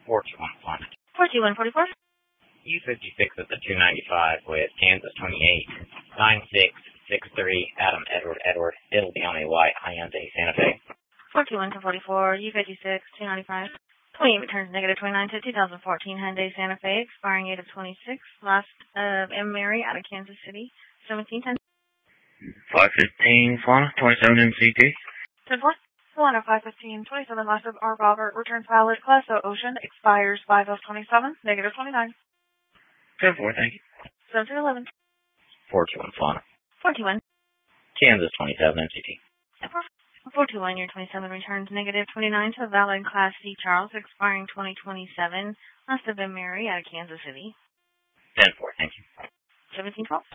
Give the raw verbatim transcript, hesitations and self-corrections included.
four two one Fun. four two one four four. U fifty-six at the two ninety-five with Kansas twenty-eight. nine six six three Adam Edward Edward. It'll be on a white Hyundai Santa Fe. four two one four four. U fifty-six two ninety-five. twenty-eight returns negative twenty-nine to two thousand fourteen Hyundai Santa Fe, expiring eight of twenty-six. Last of M. Mary out of Kansas City. seventeen ten. five fifteen Fauna, twenty-seven M C T. ten four. one of five fifteen, twenty-seven last of R. Robert, returns valid, Class O Ocean, expires five of twenty-seven, negative twenty-nine. ten four, thank you. seventeen eleven. four two one Fauna. four two one. Kansas twenty-seven M C T. four two one, year twenty-seven, returns negative twenty-nine to valid Class C Charles, expiring twenty twenty-seven. Last of M. Mary out of Kansas City. ten four, thank you. seventeen twelve.